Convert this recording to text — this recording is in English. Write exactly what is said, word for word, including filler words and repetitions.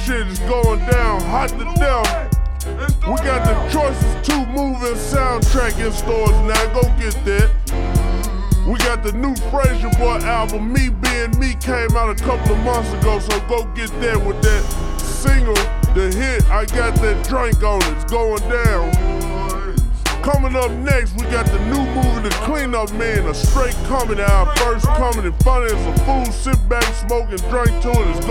shit is going down, hot to death. We got the Choices two movie soundtrack in stores now, go get that. We got the new Frasier Boy album, Me Being Me, came out a couple of months ago, so go get that with that single, the hit, I Got That Drink on it, it's going down. Coming up next, we got the new movie, The Cleanup Man, a straight comedy, our first comedy, funny as a fool, sit back, smoke and drink to it, it's